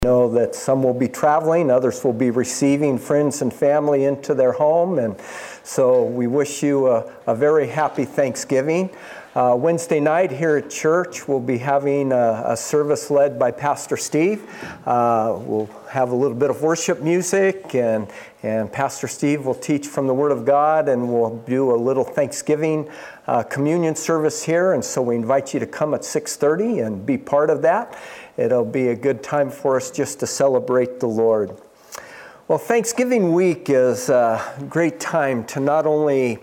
Know that some will be traveling, others will be receiving friends and family into their home, and so we wish you a very happy Thanksgiving. Wednesday night here at church, we'll be having a service led by Pastor Steve. We'll have a little bit of worship music, and Pastor Steve will teach from the Word of God, and we'll do a little Thanksgiving communion service here, and so we invite you to come at 6:30 and be part of that. It'll be a good time for us just to celebrate the Lord. Well, Thanksgiving week is a great time to not only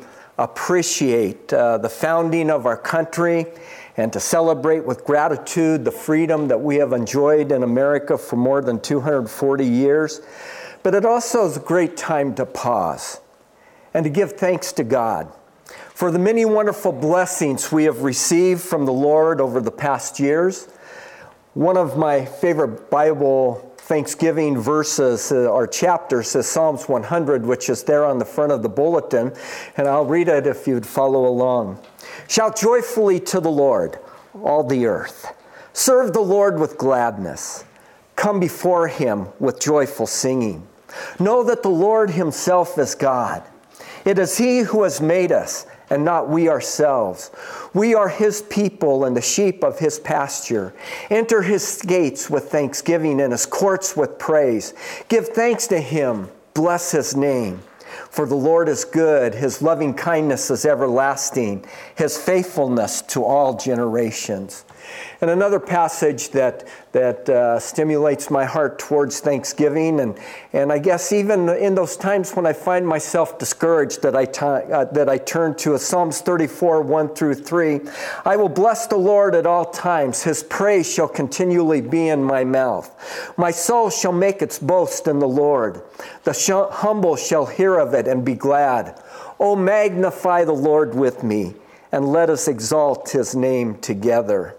appreciate the founding of our country and to celebrate with gratitude the freedom that we have enjoyed in America for more than 240 years, but it also is a great time to pause and to give thanks to God for the many wonderful blessings we have received from the Lord over the past years. One of my favorite Bible Thanksgiving verses or chapters is Psalms 100, which is there on the front of the bulletin, and I'll read it if you'd follow along. Shout joyfully to the Lord, all the earth. Serve the Lord with gladness. Come before Him with joyful singing. Know that the Lord Himself is God. It is He who has made us, and not we ourselves. We are His people and the sheep of His pasture. Enter His gates with thanksgiving and His courts with praise. Give thanks to Him. Bless His name. For the Lord is good. His loving kindness is everlasting. His faithfulness to all generations. And another passage that stimulates my heart towards Thanksgiving, and I guess even in those times when I find myself discouraged, that I turn to is Psalms 34, 1 through 3. I will bless the Lord at all times. His praise shall continually be in my mouth. My soul shall make its boast in the Lord. The humble shall hear of it and be glad. O magnify the Lord with me, and let us exalt His name together.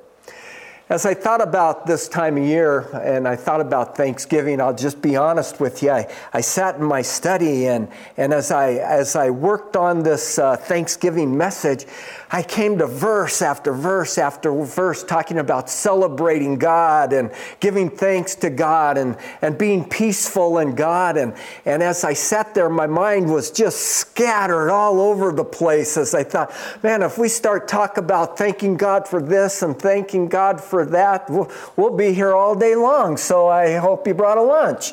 As I thought about this time of year and I thought about Thanksgiving, I'll just be honest with you. I sat in my study and as I worked on this Thanksgiving message, I came to verse after verse after verse talking about celebrating God and giving thanks to God and being peaceful in God. And as I sat there, my mind was just scattered all over the place as I thought, man, if we start talking about thanking God for this and thanking God for that, we'll be here all day long. So I hope you brought a lunch.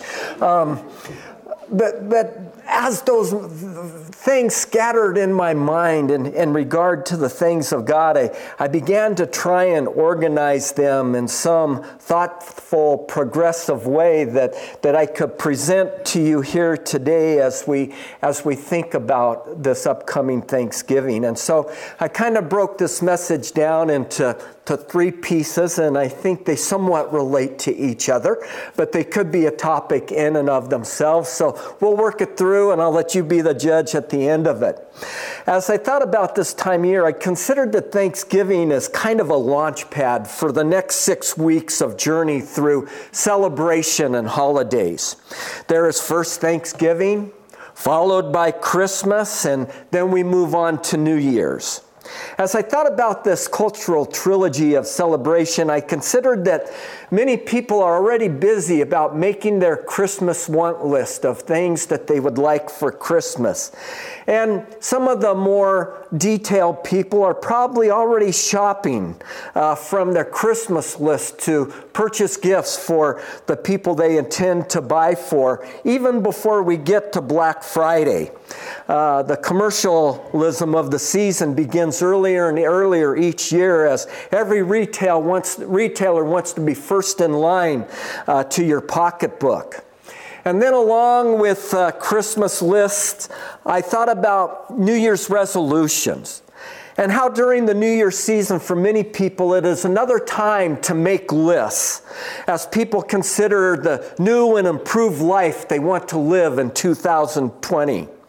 But as those things scattered in my mind in regard to the things of God, I began to try and organize them in some thoughtful, progressive way that I could present to you here today as we think about this upcoming Thanksgiving. And so I kind of broke this message down into three pieces, and I think they somewhat relate to each other, but they could be a topic in and of themselves. So we'll work it through, and I'll let you be the judge at the end of it. As I thought about this time of year, I considered that Thanksgiving as kind of a launch pad for the next 6 weeks of journey through celebration and holidays. There is first Thanksgiving, followed by Christmas, and then we move on to New Year's. As I thought about this cultural trilogy of celebration, I considered that many people are already busy about making their Christmas want list of things that they would like for Christmas. And some of the more detailed people are probably already shopping from their Christmas list to purchase gifts for the people they intend to buy for, even before we get to Black Friday. The commercialism of the season begins earlier and earlier each year as every retailer wants to be first in line to your pocketbook. And then along with Christmas lists, I thought about New Year's resolutions and how during the New Year's season for many people it is another time to make lists as people consider the new and improved life they want to live in 2020.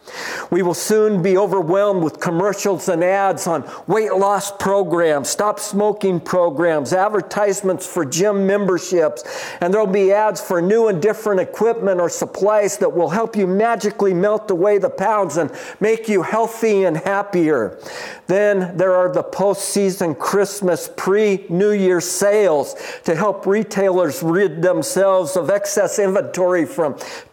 We will soon be overwhelmed with commercials and ads on weight loss programs, stop smoking programs, advertisements for gym memberships, and there will be ads for new and different equipment or supplies that will help you magically melt away the pounds and make you healthy and happier. Then there are the post-season Christmas pre-New Year sales to help retailers rid themselves of excess inventory from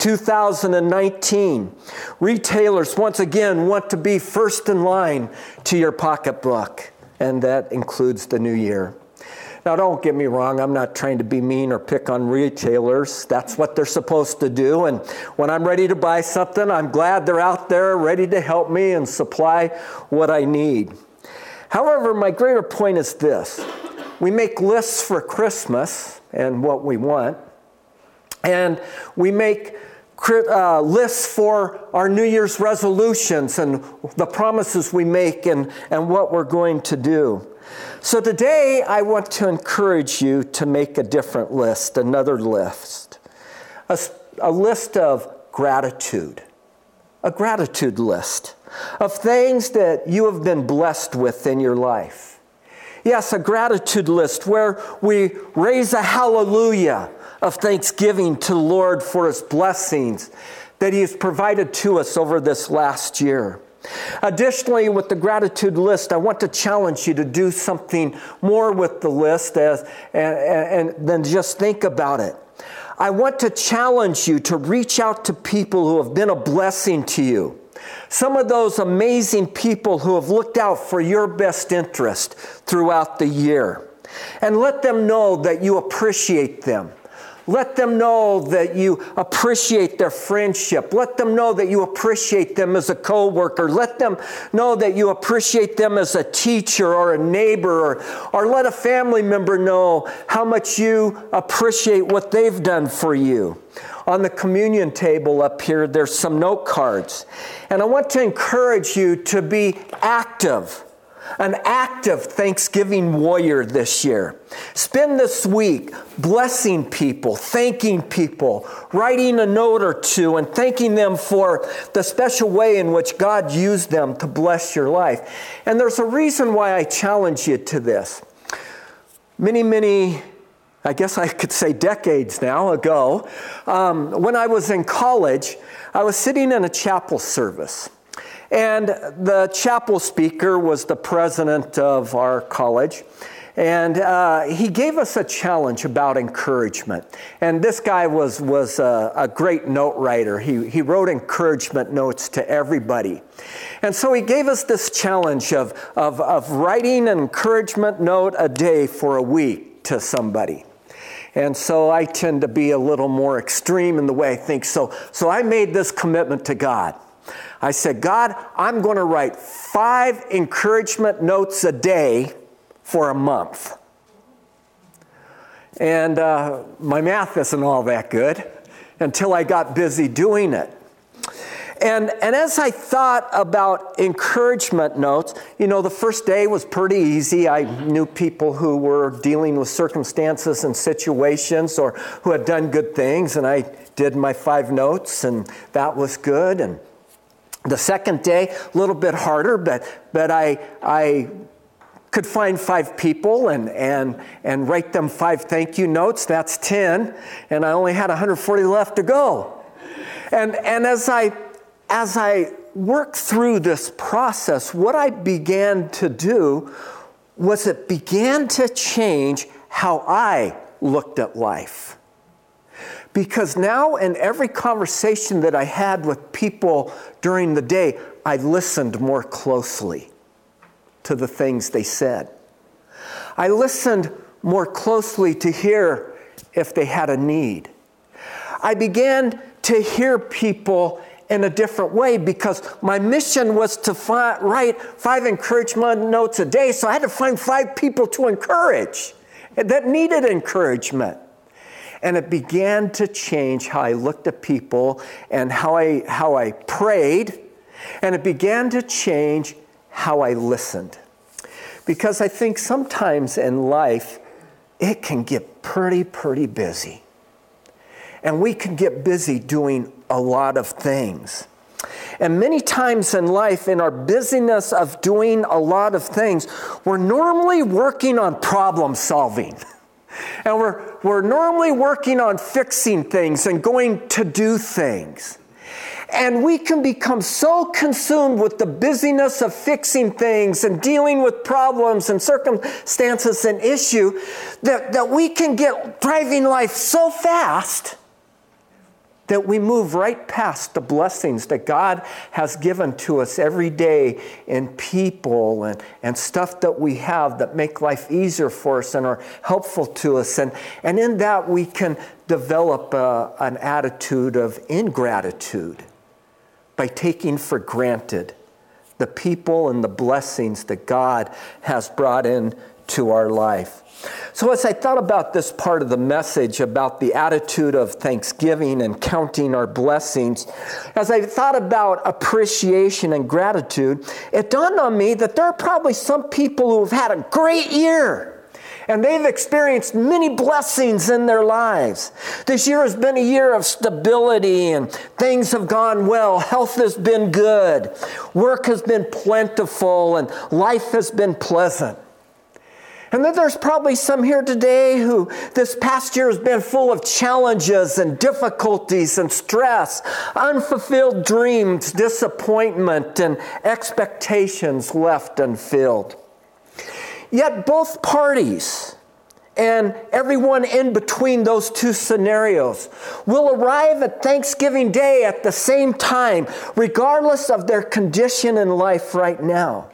2019. Retailers, once again, want to be first in line to your pocketbook, and that includes the new year. Now, don't get me wrong, I'm not trying to be mean or pick on retailers. That's what they're supposed to do, and when I'm ready to buy something, I'm glad they're out there ready to help me and supply what I need. However, my greater point is this. We make lists for Christmas and what we want, and we make lists for our New Year's resolutions and the promises we make and what we're going to do. So today, I want to encourage you to make a different list, another list, a list of gratitude, a gratitude list of things that you have been blessed with in your life. Yes, a gratitude list where we raise a hallelujah of thanksgiving to the Lord for His blessings that He has provided to us over this last year. Additionally, with the gratitude list, I want to challenge you to do something more with the list and than just think about it. I want to challenge you to reach out to people who have been a blessing to you. Some of those amazing people who have looked out for your best interest throughout the year. And let them know that you appreciate them. Let them know that you appreciate their friendship. Let them know that you appreciate them as a coworker. Let them know that you appreciate them as a teacher or a neighbor, or let a family member know how much you appreciate what they've done for you. On the communion table up here, there's some note cards. And I want to encourage you to be active. An active Thanksgiving warrior this year. Spend this week blessing people, thanking people, writing a note or two and thanking them for the special way in which God used them to bless your life. And there's a reason why I challenge you to this. Many, I guess I could say decades now ago, when I was in college, I was sitting in a chapel service. And the chapel speaker was the president of our college. And he gave us a challenge about encouragement. And this guy was a great note writer. He wrote encouragement notes to everybody. And so he gave us this challenge of writing an encouragement note a day for a week to somebody. And so I tend to be a little more extreme in the way I think. So I made this commitment to God. I said, God, I'm going to write 5 encouragement notes a day for a month. And my math isn't all that good until I got busy doing it. And as I thought about encouragement notes, the first day was pretty easy. I knew people who were dealing with circumstances and situations or who had done good things, and I did my 5 notes, and that was good. And the second day, a little bit harder, but I could find 5 people and write them 5 thank you notes. That's 10, and I only had 140 left to go. And as I worked through this process, what I began to do was it began to change how I looked at life. Because now in every conversation that I had with people during the day, I listened more closely to the things they said. I listened more closely to hear if they had a need. I began to hear people in a different way because my mission was to write 5 encouragement notes a day, so I had to find 5 people to encourage that needed encouragement. And it began to change how I looked at people and how I prayed. And it began to change how I listened. Because I think sometimes in life, it can get pretty busy. And we can get busy doing a lot of things. And many times in life, in our busyness of doing a lot of things, we're normally working on problem solving. And we're normally working on fixing things and going to do things. And we can become so consumed with the busyness of fixing things and dealing with problems and circumstances and issue that we can get driving life so fast that we move right past the blessings that God has given to us every day in people and stuff that we have that make life easier for us and are helpful to us. And in that we can develop an attitude of ingratitude by taking for granted the people and the blessings that God has brought into our life. So as I thought about this part of the message about the attitude of thanksgiving and counting our blessings, as I thought about appreciation and gratitude, it dawned on me that there are probably some people who have had a great year. And they've experienced many blessings in their lives. This year has been a year of stability and things have gone well. Health has been good. Work has been plentiful and life has been pleasant. And then there's probably some here today who this past year has been full of challenges and difficulties and stress, unfulfilled dreams, disappointment, and expectations left unfilled. Yet both parties and everyone in between those two scenarios will arrive at Thanksgiving Day at the same time, regardless of their condition in life right now.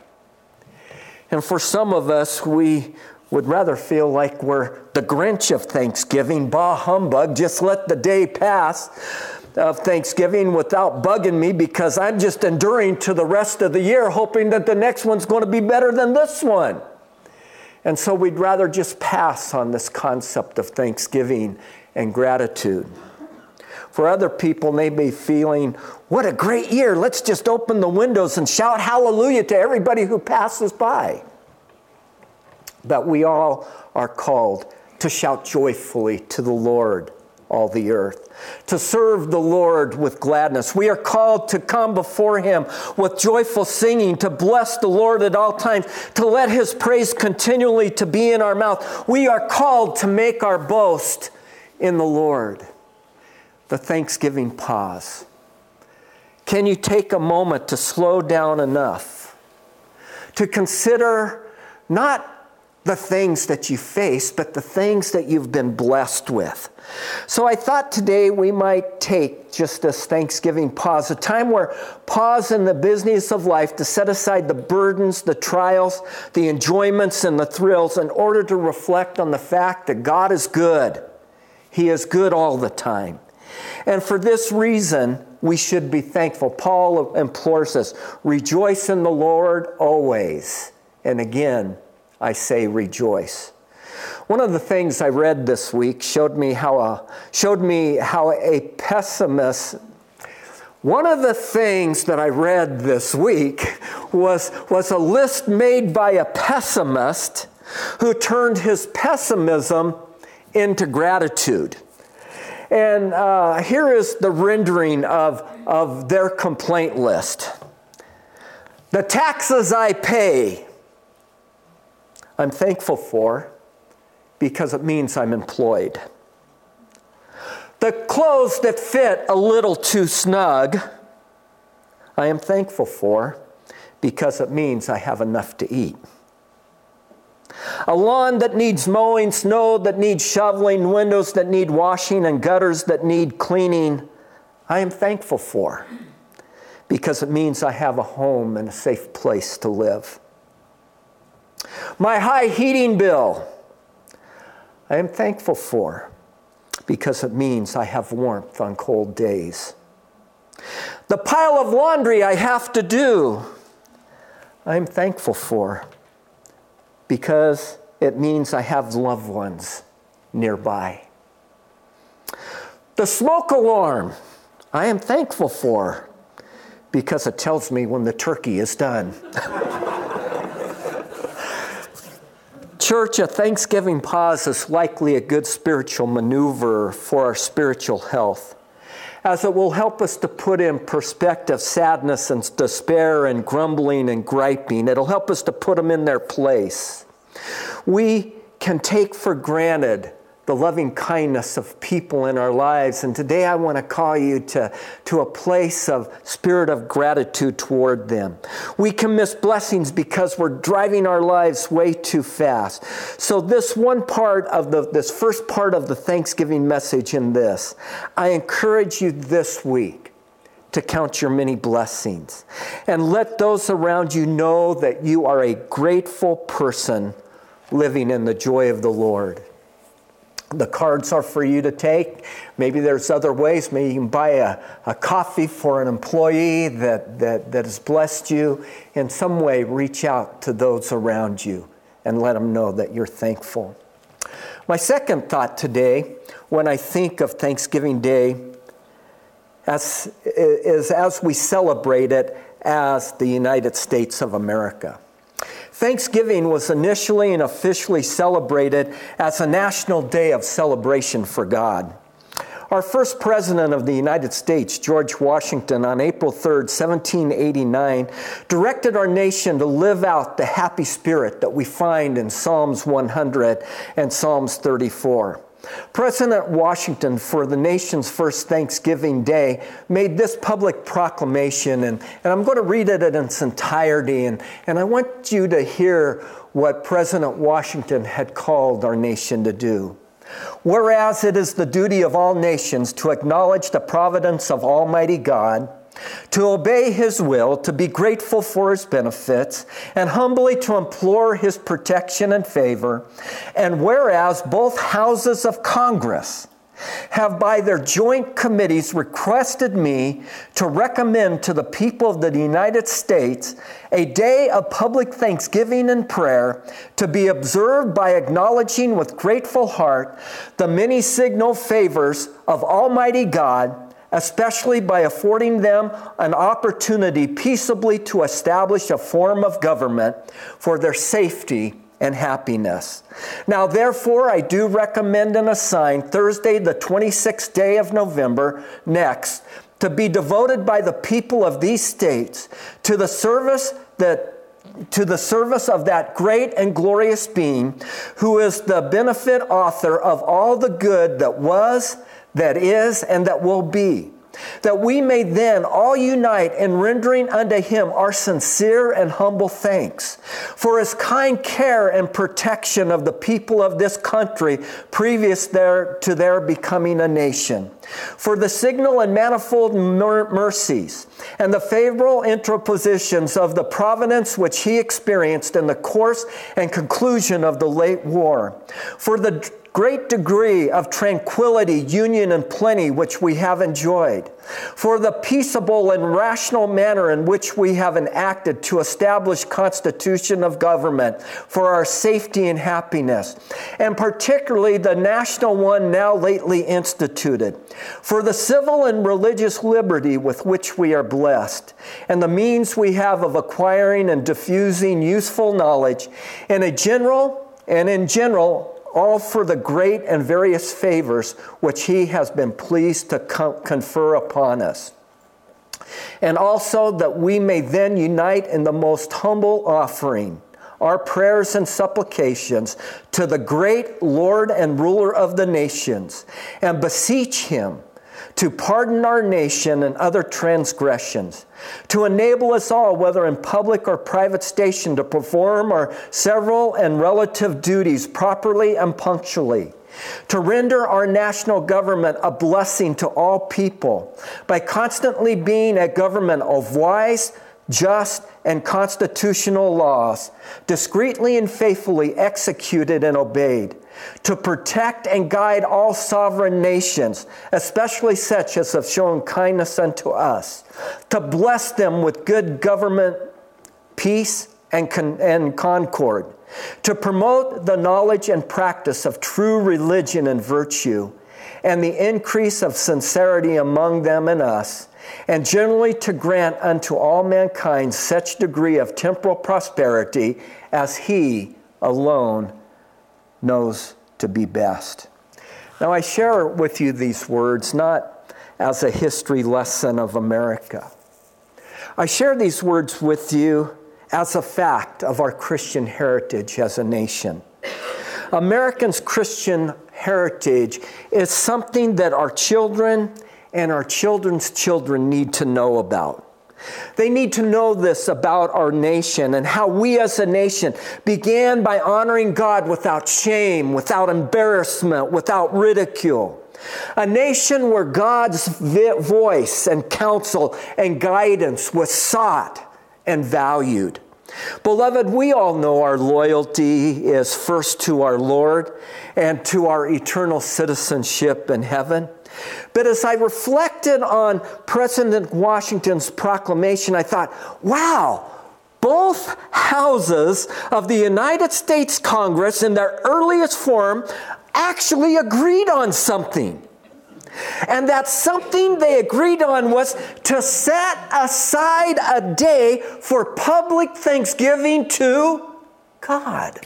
And for some of us, we would rather feel like we're the Grinch of Thanksgiving, bah humbug, just let the day pass of Thanksgiving without bugging me because I'm just enduring to the rest of the year, hoping that the next one's going to be better than this one. And so we'd rather just pass on this concept of thanksgiving and gratitude. For other people, they may be feeling, what a great year. Let's just open the windows and shout hallelujah to everybody who passes by. But we all are called to shout joyfully to the Lord, all the earth, to serve the Lord with gladness. We are called to come before Him with joyful singing, to bless the Lord at all times, to let His praise continually to be in our mouth. We are called to make our boast in the Lord. The Thanksgiving pause. Can you take a moment to slow down enough to consider not the things that you face, but the things that you've been blessed with? So I thought today we might take just this Thanksgiving pause, a time where pause in the business of life to set aside the burdens, the trials, the enjoyments, and the thrills in order to reflect on the fact that God is good. He is good all the time. And for this reason, we should be thankful. Paul implores us, rejoice in the Lord always. And again, I say rejoice. One of the things I read this week showed me how a pessimist. One of the things that I read this week was a list made by a pessimist who turned his pessimism into gratitude. And here is the rendering of their complaint list. The taxes I pay, I'm thankful for because it means I'm employed. The clothes that fit a little too snug, I am thankful for because it means I have enough to eat. A lawn that needs mowing, snow that needs shoveling, windows that need washing, and gutters that need cleaning, I am thankful for because it means I have a home and a safe place to live. My high heating bill, I am thankful for because it means I have warmth on cold days. The pile of laundry I have to do, I am thankful for because it means I have loved ones nearby. The smoke alarm, I am thankful for because it tells me when the turkey is done. Church, a Thanksgiving pause is likely a good spiritual maneuver for our spiritual health. as it will help us to put in perspective sadness and despair and grumbling and griping. It'll help us to put them in their place. We can take for granted the loving kindness of people in our lives. And today I want to call you to a place of spirit of gratitude toward them. We can miss blessings because we're driving our lives way too fast. So this first part of the Thanksgiving message in this, I encourage you this week to count your many blessings and let those around you know that you are a grateful person living in the joy of the Lord. The cards are for you to take. Maybe there's other ways. Maybe you can buy a coffee for an employee that has blessed you. In some way, reach out to those around you and let them know that you're thankful. My second thought today, when I think of Thanksgiving Day, is as we celebrate it as the United States of America. Thanksgiving was initially and officially celebrated as a national day of celebration for God. Our first president of the United States, George Washington, on April 3rd, 1789, directed our nation to live out the happy spirit that we find in Psalms 100 and Psalms 34. President Washington, for the nation's first Thanksgiving Day, made this public proclamation, and I'm going to read it in its entirety, and I want you to hear what President Washington had called our nation to do. Whereas it is the duty of all nations to acknowledge the providence of Almighty God, to obey His will, to be grateful for His benefits, and humbly to implore His protection and favor. And whereas both houses of Congress have by their joint committees requested me to recommend to the people of the United States a day of public thanksgiving and prayer to be observed by acknowledging with grateful heart the many signal favors of Almighty God, especially by affording them an opportunity peaceably to establish a form of government for their safety and happiness. Now, therefore, I do recommend and assign Thursday, the 26th day of November, next, to be devoted by the people of these states to the service of that great and glorious being who is the benefit author of all the good that was, that is, and that will be, that we may then all unite in rendering unto Him our sincere and humble thanks for His kind care and protection of the people of this country previous to their becoming a nation, for the signal and manifold mercies and the favorable interpositions of the providence which He experienced in the course and conclusion of the late war, for the great degree of tranquility, union, and plenty which we have enjoyed, for the peaceable and rational manner in which we have enacted to establish constitution of government for our safety and happiness, and particularly the national one now lately instituted, for the civil and religious liberty with which we are blessed, and the means we have of acquiring and diffusing useful knowledge, and in general, all for the great and various favors which He has been pleased to confer upon us. And also that we may then unite in the most humble offering, our prayers and supplications to the great Lord and ruler of the nations, and beseech Him to pardon our nation and other transgressions, to enable us all, whether in public or private station, to perform our several and relative duties properly and punctually, to render our national government a blessing to all people by constantly being a government of wise, just, and constitutional laws, discreetly and faithfully executed and obeyed, to protect and guide all sovereign nations, especially such as have shown kindness unto us, to bless them with good government, peace, and concord, to promote the knowledge and practice of true religion and virtue, and the increase of sincerity among them and us, and generally to grant unto all mankind such degree of temporal prosperity as He alone knows to be best. Now, I share with you these words not as a history lesson of America. I share these words with you as a fact of our Christian heritage as a nation. Americans' Christian heritage is something that our children and our children's children need to know about. They need to know this about our nation and how we as a nation began by honoring God without shame, without embarrassment, without ridicule. A nation where God's voice and counsel and guidance was sought and valued. Beloved, we all know our loyalty is first to our Lord and to our eternal citizenship in heaven. But as I reflected on President Washington's proclamation, I thought, wow, both houses of the United States Congress in their earliest form actually agreed on something. And that something they agreed on was to set aside a day for public thanksgiving to God.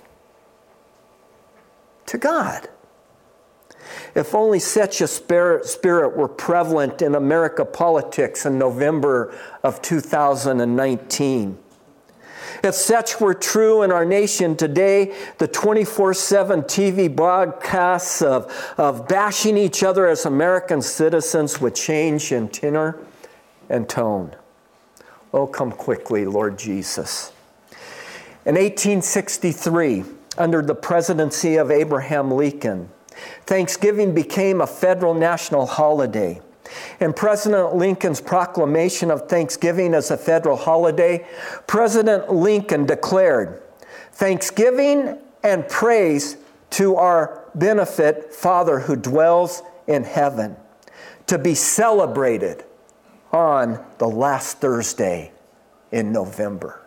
To God. If only such a spirit were prevalent in America politics in November of 2019. If such were true in our nation today, the 24/7 TV broadcasts of bashing each other as American citizens would change in tenor and tone. Oh, come quickly, Lord Jesus. In 1863, under the presidency of Abraham Lincoln, Thanksgiving became a federal national holiday. In President Lincoln's proclamation of Thanksgiving as a federal holiday, President Lincoln declared, "Thanksgiving and praise to our benefit Father who dwells in heaven, to be celebrated on the last Thursday in November."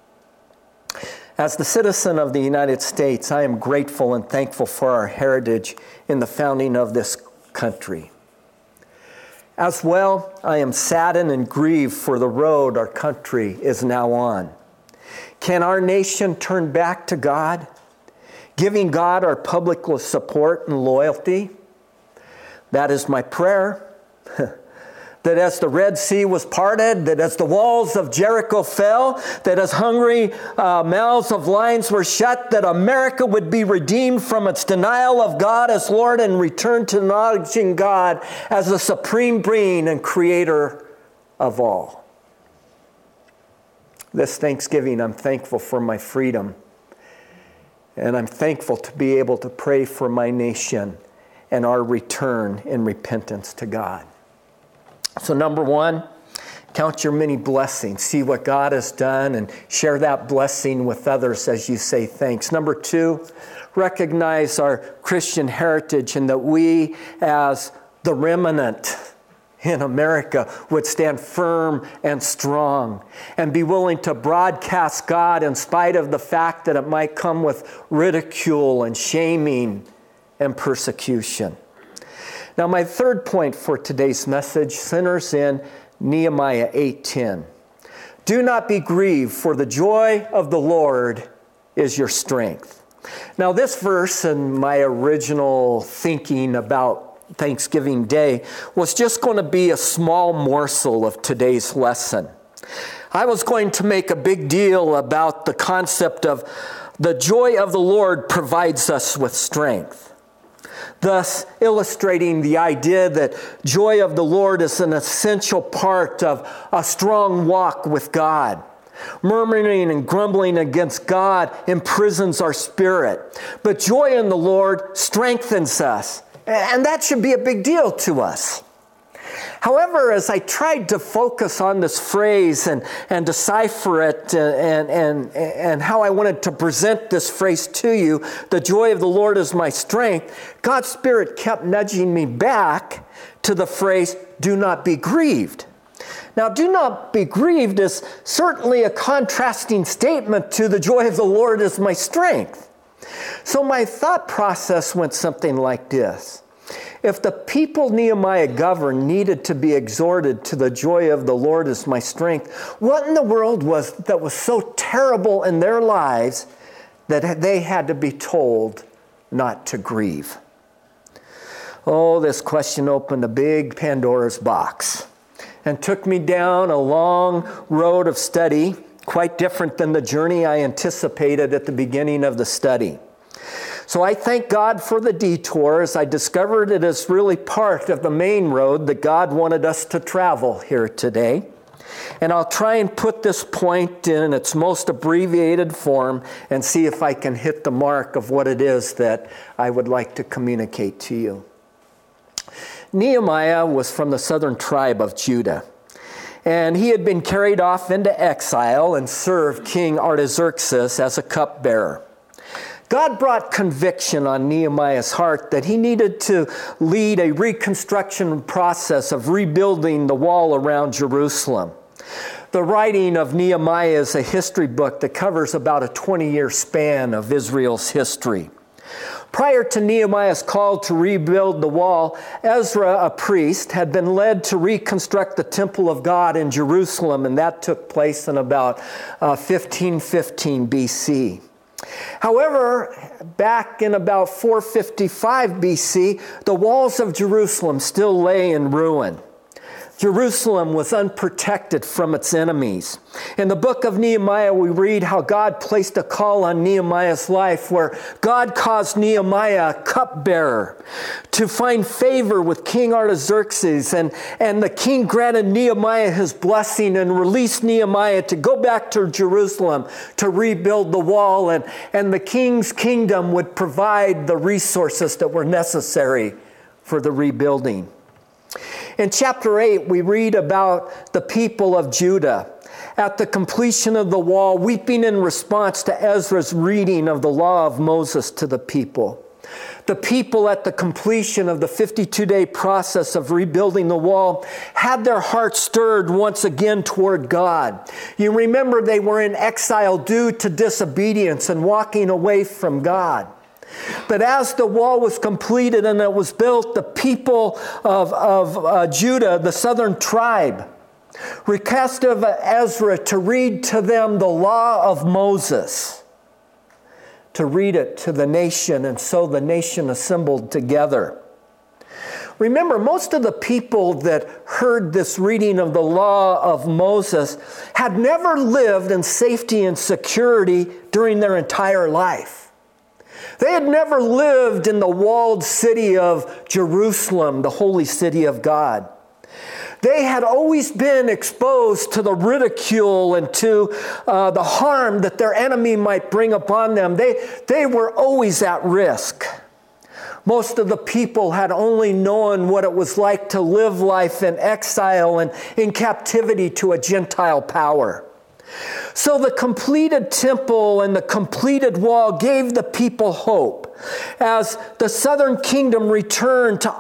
As the citizen of the United States, I am grateful and thankful for our heritage in the founding of this country. As well, I am saddened and grieved for the road our country is now on. Can our nation turn back to God, giving God our public support and loyalty? That is my prayer. That as the Red Sea was parted, that as the walls of Jericho fell, that as hungry mouths of lions were shut, that America would be redeemed from its denial of God as Lord and return to acknowledging God as the supreme being and creator of all. This Thanksgiving, I'm thankful for my freedom. And I'm thankful to be able to pray for my nation and our return in repentance to God. So number one, count your many blessings. See what God has done and share that blessing with others as you say thanks. Number two, recognize our Christian heritage and that we as the remnant in America would stand firm and strong and be willing to broadcast God in spite of the fact that it might come with ridicule and shaming and persecution. Now, my third point for today's message centers in Nehemiah 8:10. Do not be grieved, for the joy of the Lord is your strength. Now, this verse in my original thinking about Thanksgiving Day was just going to be a small morsel of today's lesson. I was going to make a big deal about the concept of the joy of the Lord provides us with strength, thus illustrating the idea that joy of the Lord is an essential part of a strong walk with God. Murmuring and grumbling against God imprisons our spirit, but joy in the Lord strengthens us, and that should be a big deal to us. However, as I tried to focus on this phrase and decipher it and how I wanted to present this phrase to you, the joy of the Lord is my strength, God's Spirit kept nudging me back to the phrase, do not be grieved. Now, do not be grieved is certainly a contrasting statement to the joy of the Lord is my strength. So my thought process went something like this. If the people Nehemiah governed needed to be exhorted to the joy of the Lord is my strength, what in the world was so terrible in their lives that they had to be told not to grieve? Oh, this question opened a big Pandora's box and took me down a long road of study, quite different than the journey I anticipated at the beginning of the study. So I thank God for the detour, as I discovered it is really part of the main road that God wanted us to travel here today. And I'll try and put this point in its most abbreviated form and see if I can hit the mark of what it is that I would like to communicate to you. Nehemiah was from the southern tribe of Judah, and he had been carried off into exile and served King Artaxerxes as a cupbearer. God brought conviction on Nehemiah's heart that he needed to lead a reconstruction process of rebuilding the wall around Jerusalem. The writing of Nehemiah is a history book that covers about a 20-year span of Israel's history. Prior to Nehemiah's call to rebuild the wall, Ezra, a priest, had been led to reconstruct the temple of God in Jerusalem, and that took place in about 1515 BC. However, back in about 455 BC, the walls of Jerusalem still lay in ruin. Jerusalem was unprotected from its enemies. In the book of Nehemiah, we read how God placed a call on Nehemiah's life where God caused Nehemiah, a cupbearer, to find favor with King Artaxerxes, and the king granted Nehemiah his blessing and released Nehemiah to go back to Jerusalem to rebuild the wall, and the king's kingdom would provide the resources that were necessary for the rebuilding. In chapter 8, we read about the people of Judah at the completion of the wall, weeping in response to Ezra's reading of the law of Moses to the people. The people at the completion of the 52-day process of rebuilding the wall had their hearts stirred once again toward God. You remember they were in exile due to disobedience and walking away from God. But as the wall was completed and it was built, the people of Judah, the southern tribe, requested Ezra to read to them the law of Moses, to read it to the nation, and so the nation assembled together. Remember, most of the people that heard this reading of the law of Moses had never lived in safety and security during their entire life. They had never lived in the walled city of Jerusalem, the holy city of God. They had always been exposed to the ridicule and to the harm that their enemy might bring upon them. They were always at risk. Most of the people had only known what it was like to live life in exile and in captivity to a Gentile power. So the completed temple and the completed wall gave the people hope as the southern kingdom returned to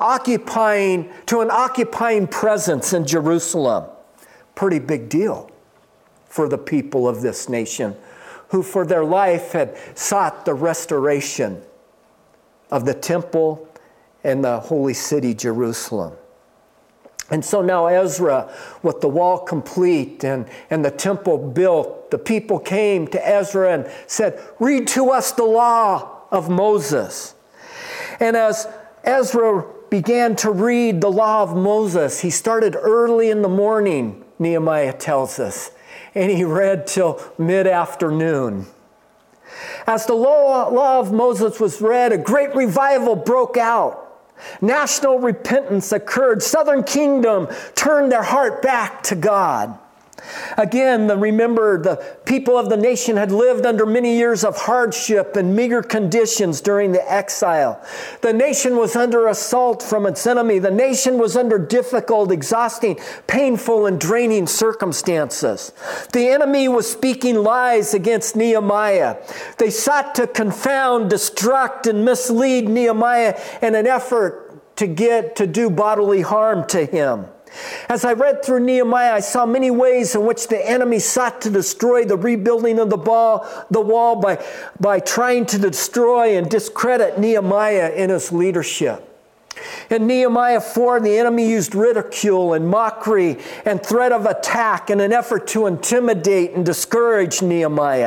an occupying presence in Jerusalem. Pretty big deal for the people of this nation who for their life had sought the restoration of the temple and the holy city Jerusalem. And so now Ezra, with the wall complete and the temple built, the people came to Ezra and said, "Read to us the law of Moses." And as Ezra began to read the law of Moses, he started early in the morning, Nehemiah tells us, and he read till mid-afternoon. As the law of Moses was read, a great revival broke out. National repentance occurred. Southern kingdom turned their heart back to God. Again, remember, the people of the nation had lived under many years of hardship and meager conditions during the exile. The nation was under assault from its enemy. The nation was under difficult, exhausting, painful, and draining circumstances. The enemy was speaking lies against Nehemiah. They sought to confound, destruct, and mislead Nehemiah in an effort to do bodily harm to him. As I read through Nehemiah, I saw many ways in which the enemy sought to destroy the rebuilding of the wall by trying to destroy and discredit Nehemiah in his leadership. In Nehemiah 4, the enemy used ridicule and mockery and threat of attack in an effort to intimidate and discourage Nehemiah.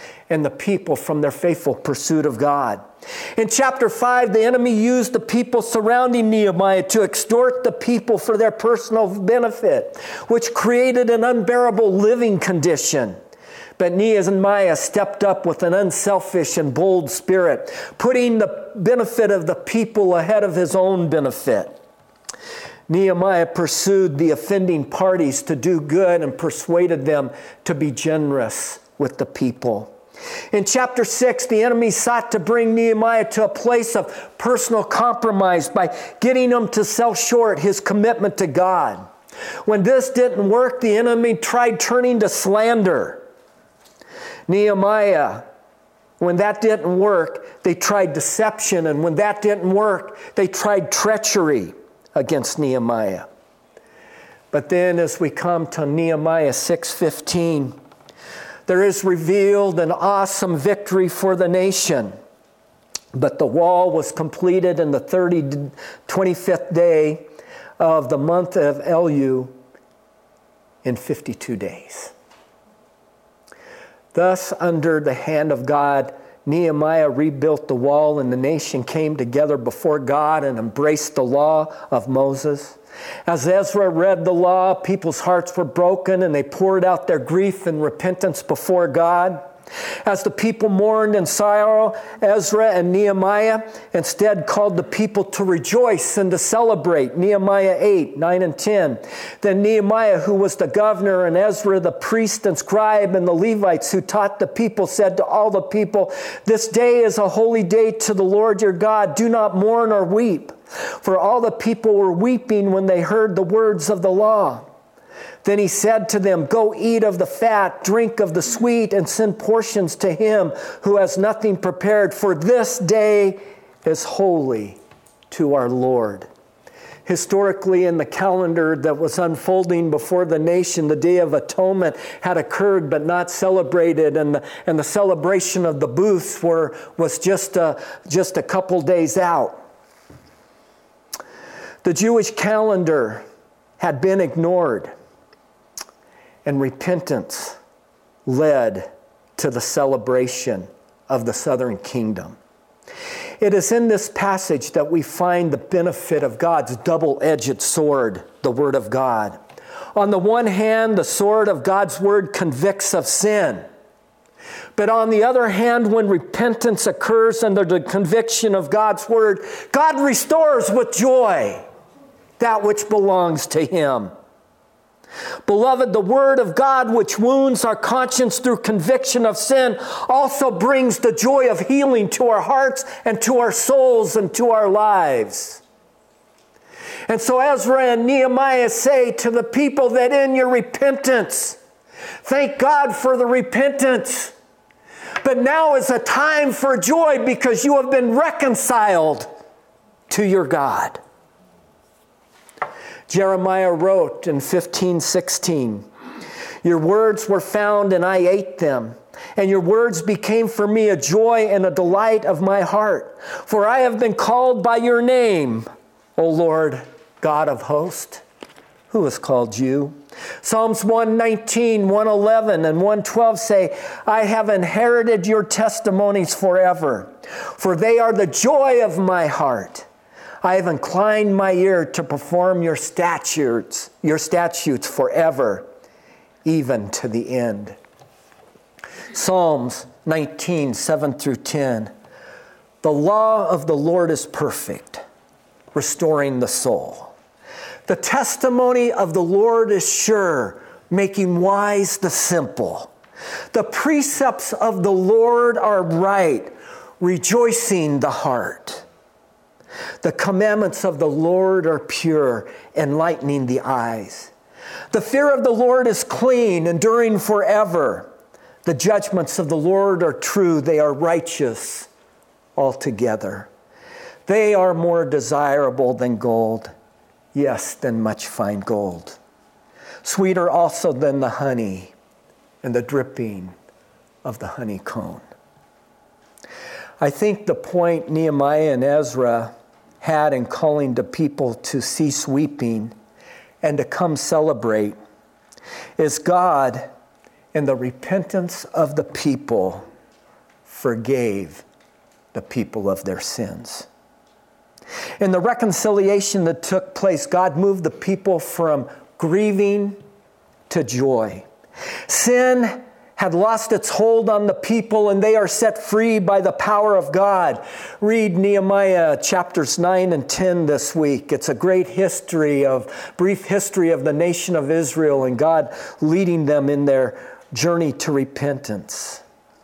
and the people from their faithful pursuit of God. In chapter 5, the enemy used the people surrounding Nehemiah to extort the people for their personal benefit, which created an unbearable living condition. But Nehemiah stepped up with an unselfish and bold spirit, putting the benefit of the people ahead of his own benefit. Nehemiah pursued the offending parties to do good and persuaded them to be generous with the people. In chapter 6, the enemy sought to bring Nehemiah to a place of personal compromise by getting him to sell short his commitment to God. When this didn't work, the enemy tried turning to slander. Nehemiah, when that didn't work, they tried deception, and when that didn't work, they tried treachery against Nehemiah. But then as we come to Nehemiah 6:15, there is revealed an awesome victory for the nation. But the wall was completed in the 25th day of the month of Elul in 52 days. Thus, under the hand of God, Nehemiah rebuilt the wall, and the nation came together before God and embraced the law of Moses. As Ezra read the law, people's hearts were broken, and they poured out their grief and repentance before God. As the people mourned in sorrow, Ezra and Nehemiah instead called the people to rejoice and to celebrate. Nehemiah 8, 9, and 10. Then Nehemiah, who was the governor, and Ezra, the priest and scribe, and the Levites who taught the people, said to all the people, "This day is a holy day to the Lord your God. Do not mourn or weep." For all the people were weeping when they heard the words of the law. Then he said to them, "Go eat of the fat, drink of the sweet, and send portions to him who has nothing prepared, for this day is holy to our Lord." Historically, in the calendar that was unfolding before the nation, the Day of Atonement had occurred but not celebrated, and the celebration of the booths was just a couple days out. The Jewish calendar had been ignored, and repentance led to the celebration of the southern kingdom. It is in this passage that we find the benefit of God's double-edged sword, the Word of God. On the one hand, the sword of God's Word convicts of sin. But on the other hand, when repentance occurs under the conviction of God's Word, God restores with joy that which belongs to Him. Beloved, the Word of God, which wounds our conscience through conviction of sin, also brings the joy of healing to our hearts and to our souls and to our lives. And so Ezra and Nehemiah say to the people that in your repentance, thank God for the repentance. But now is a time for joy because you have been reconciled to your God. Jeremiah wrote in 15:16, "Your words were found and I ate them, and your words became for me a joy and a delight of my heart. For I have been called by your name, O Lord, God of hosts." Who has called you? Psalms 119, 111, and 112 say, "I have inherited your testimonies forever, for they are the joy of my heart. I have inclined my ear to perform your statutes forever, even to the end." Psalms 19, 7 through 10. "The law of the Lord is perfect, restoring the soul. The testimony of the Lord is sure, making wise the simple. The precepts of the Lord are right, rejoicing the heart. The commandments of the Lord are pure, enlightening the eyes. The fear of the Lord is clean, enduring forever. The judgments of the Lord are true, they are righteous altogether. They are more desirable than gold, yes, than much fine gold. Sweeter also than the honey and the dripping of the honeycomb." I think the point Nehemiah and Ezra had in calling the people to cease weeping and to come celebrate is God, in the repentance of the people, forgave the people of their sins. In the reconciliation that took place, God moved the people from grieving to joy. Sin had lost its hold on the people, and they are set free by the power of God. Read Nehemiah chapters 9 and 10 this week. It's a great brief history of the nation of Israel and God leading them in their journey to repentance.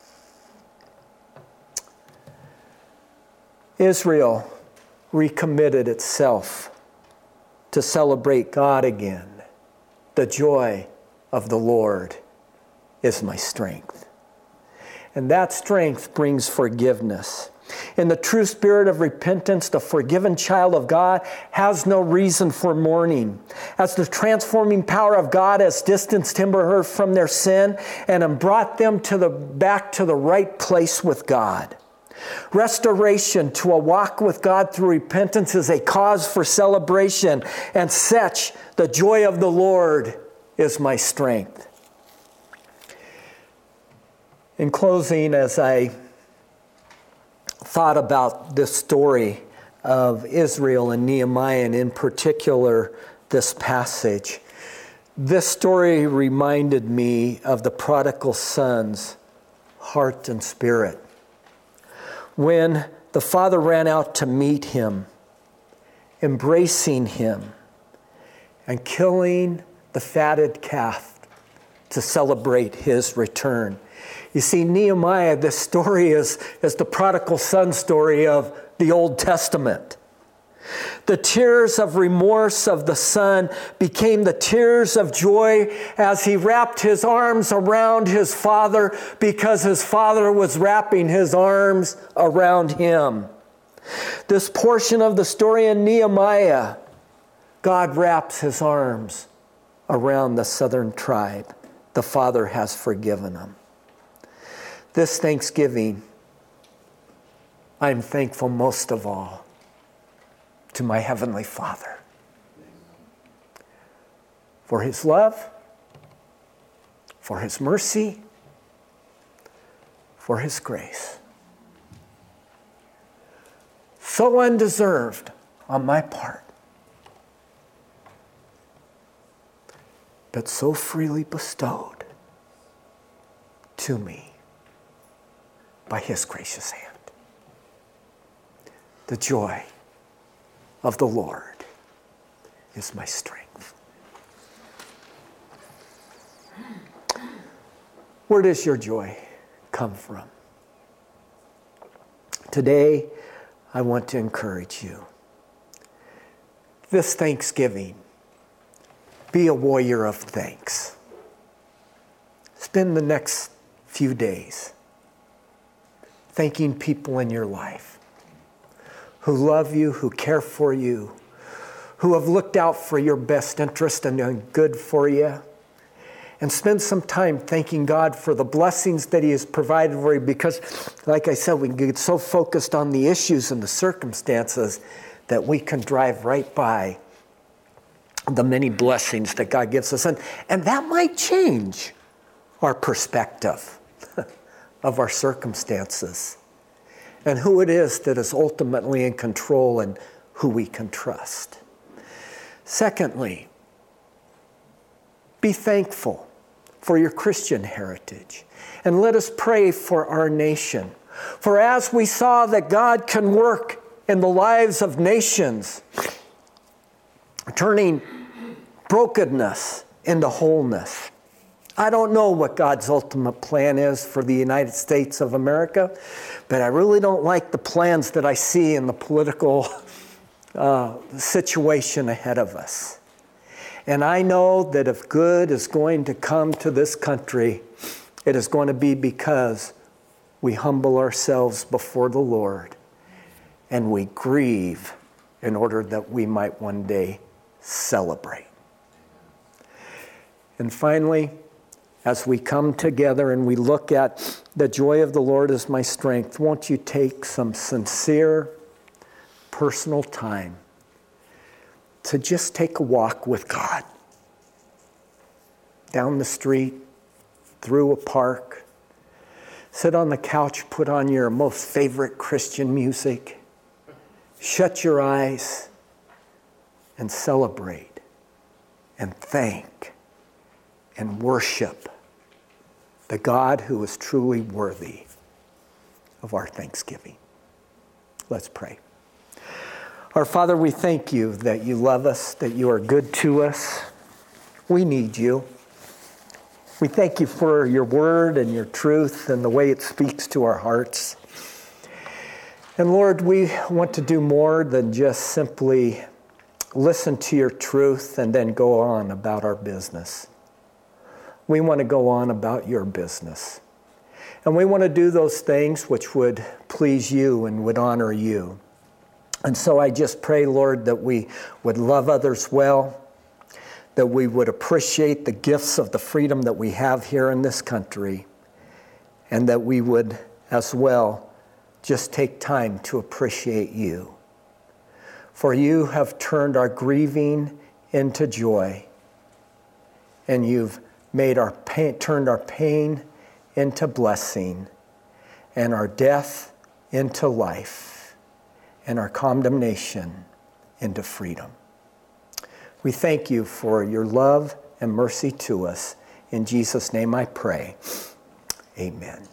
Israel recommitted itself to celebrate God again. The joy of the Lord is my strength. And that strength brings forgiveness. In the true spirit of repentance, the forgiven child of God has no reason for mourning. As the transforming power of God has distanced him or her from their sin and brought them back to the right place with God. Restoration to a walk with God through repentance is a cause for celebration, and such the joy of the Lord is my strength. In closing, as I thought about this story of Israel and Nehemiah, and in particular this passage, this story reminded me of the prodigal son's heart and spirit. When the father ran out to meet him, embracing him, and killing the fatted calf to celebrate his return. You see, Nehemiah, this story is the prodigal son story of the Old Testament. The tears of remorse of the son became the tears of joy as he wrapped his arms around his father because his father was wrapping his arms around him. This portion of the story in Nehemiah, God wraps his arms around the southern tribe. The father has forgiven them. This Thanksgiving, I'm thankful most of all to my Heavenly Father for His love, for His mercy, for His grace. So undeserved on my part, but so freely bestowed to me by His gracious hand. The joy of the Lord is my strength. Where does your joy come from? Today, I want to encourage you. This Thanksgiving, be a warrior of thanks. Spend the next few days thanking people in your life who love you, who care for you, who have looked out for your best interest and done good for you. And spend some time thanking God for the blessings that He has provided for you, because, like I said, we can get so focused on the issues and the circumstances that we can drive right by the many blessings that God gives us. And that might change our perspective of our circumstances and who it is that is ultimately in control and who we can trust. Secondly, be thankful for your Christian heritage. And let us pray for our nation. For as we saw that God can work in the lives of nations, turning brokenness into wholeness. I don't know what God's ultimate plan is for the United States of America, but I really don't like the plans that I see in the political situation ahead of us. And I know that if good is going to come to this country, it is going to be because we humble ourselves before the Lord and we grieve in order that we might one day celebrate. And finally, as we come together and we look at the joy of the Lord is my strength, won't you take some sincere, personal time to just take a walk with God. Down the street, through a park, Sit on the couch, put on your most favorite Christian music, shut your eyes, and celebrate and thank and worship the God who is truly worthy of our thanksgiving. Let's pray. Our Father, we thank you that you love us, that you are good to us. We need you. We thank you for your word and your truth and the way it speaks to our hearts. And Lord, we want to do more than just simply listen to your truth and then go on about our business. We want to go on about your business. And we want to do those things which would please you and would honor you. And so I just pray, Lord, that we would love others well, that we would appreciate the gifts of the freedom that we have here in this country, and that we would as well just take time to appreciate you. For you have turned our grieving into joy, and you've made turned our pain into blessing, and our death into life, and our condemnation into freedom. We thank you for your love and mercy to us. In Jesus' name I pray. Amen.